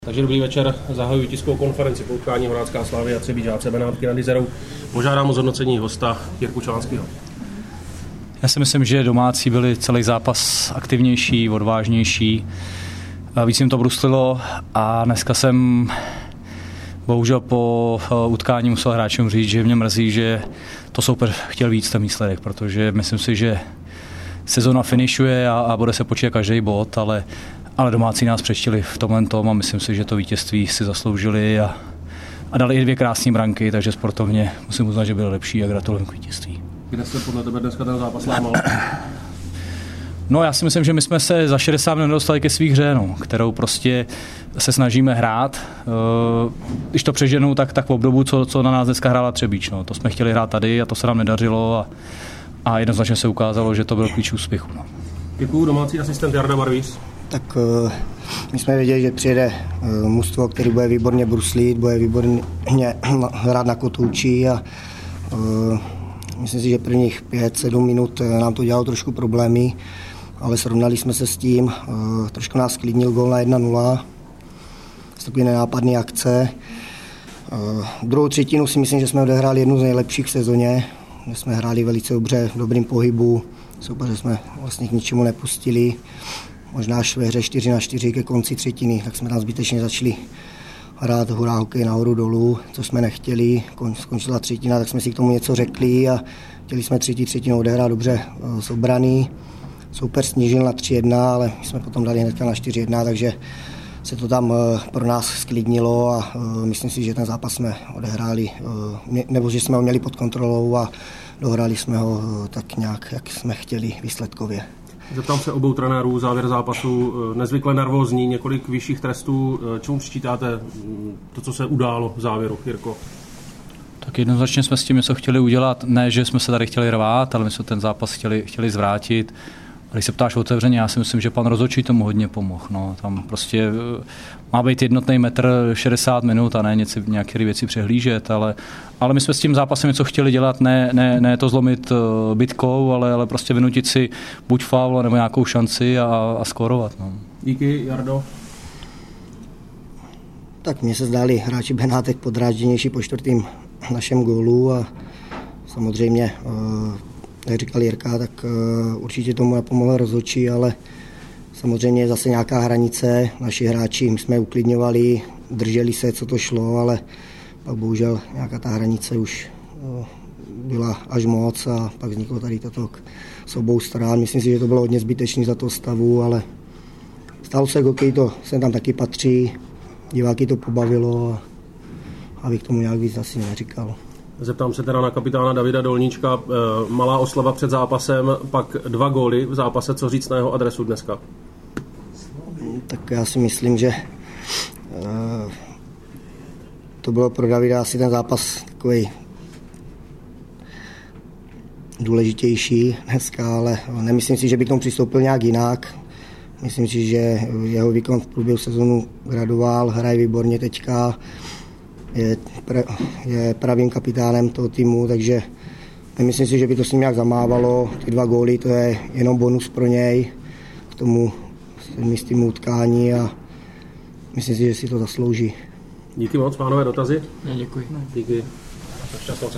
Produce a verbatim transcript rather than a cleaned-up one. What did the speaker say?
Takže dobrý večer, zahajuji tiskovou konferenci po utkání Horácká Slavia a Třebíčáci Benátky nad Jizerou. Požádám o zhodnocení hosta Jirku Čelanského. Já si myslím, že domácí byli celý zápas aktivnější, odvážnější. Víc jim to bruslilo a dneska jsem bohužel po utkání musel hráčům říct, že mě mrzí, že to soupeř chtěl víc ten výsledek, protože myslím si, že sezona finišuje a, a bude se počítat každý bod, ale Ale domácí nás přečtili v tomhle tom a myslím si, že to vítězství si zasloužili a, a dali i dvě krásné branky, takže sportovně musím uznat, že byli lepší a gratulujem k vítězství. Kde se podle tebe dneska ten zápas lámal? No já si myslím, že my jsme se za šedesát minut dostali ke svých hře, no, kterou prostě se snažíme hrát. Když to přeženu, tak, tak v obdobu, co, co na nás dneska hrála Třebíč. No. To jsme chtěli hrát tady a to se nám nedařilo a, a jednoznačně se ukázalo, že to byl klíč úspěchu. No. Děkuju, domácí asistent Jarda Barvíř. Tak uh, my jsme věděli, že přijede uh, mužstvo, který bude výborně bruslit, bude výborně hrát na kotouči a uh, myslím si, že prvních pět sedm minut nám to dělalo trošku problémy, ale srovnali jsme se s tím, uh, trošku nás sklidnil gól na jedna nula, z takové nenápadné akce. Uh, druhou třetinu si myslím, že jsme odehráli jednu z nejlepších v sezóně, že jsme hráli velice dobře, v dobrým pohybu, soupeře jsme vlastně k ničemu nepustili. Možná až ve hře čtyři na čtyři ke konci třetiny, tak jsme tam zbytečně začali hrát hurá hokej nahoru dolů, co jsme nechtěli. Skončila třetina, tak jsme si k tomu něco řekli a chtěli jsme třetí třetinu odehrát dobře z obrany. Soupeř snížil na tři jedna, ale my jsme potom dali hned na čtyři jedna, takže se to tam pro nás sklidnilo a myslím si, že ten zápas jsme odehráli, nebo že jsme ho měli pod kontrolou a dohráli jsme ho tak nějak, jak jsme chtěli výsledkově. Zeptám se obou trenérů, závěr zápasu nezvykle nervózní, několik vyšších trestů. Čemu přičítáte to, co se událo v závěru, Jirko? Tak jednoznačně jsme s tím něco chtěli udělat. Ne, že jsme se tady chtěli rvát, ale my jsme ten zápas chtěli, chtěli zvrátit. A když se ptáš otevřeně, já si myslím, že pan rozhodčí tomu hodně pomohl. No, tam prostě má být jednotný metr šedesát minut a ne něco, nějaké věci přehlížet, ale, ale my jsme s tím zápasem něco chtěli dělat, ne, ne, ne to zlomit bitkou, ale, ale prostě vynutit si buď faul nebo nějakou šanci a, a skórovat. No. Díky, Jardo. Tak mně se zdáli hráči Benátek podrážděnější po čtvrtým našem gólu a samozřejmě jak říkal Jirka, tak uh, určitě tomu napomohl rozhodčí, ale samozřejmě je zase nějaká hranice. Naši hráči, my jsme uklidňovali, drželi se, co to šlo, ale pak bohužel nějaká ta hranice už uh, byla až moc a pak vzniklo tady toto s obou stran. Myslím si, že to bylo hodně zbytečný za toho stavu, ale stalo se hokej, to sem tam taky patří, diváky to pobavilo a abych tomu nějak víc asi neříkal. Zeptám se teda na kapitána Davida Dolníčka. Malá oslava před zápasem, pak dva góly v zápase. Co říct na jeho adresu dneska? Tak já si myslím, že to bylo pro Davida asi ten zápas takový důležitější dneska, ale nemyslím si, že by k tomu přistoupil nějak jinak. Myslím si, že jeho výkon v průběhu sezonu gradoval, hraje výborně teďka. Je, pra, je pravým kapitánem toho týmu, takže nemyslím si, že by to s ním nějak zamávalo. Ty dva góly, to je jenom bonus pro něj k tomu sedmistýmu utkání a myslím si, že si to zaslouží. Díky moc, pánové, dotazy? Ne, děkuji. Díky.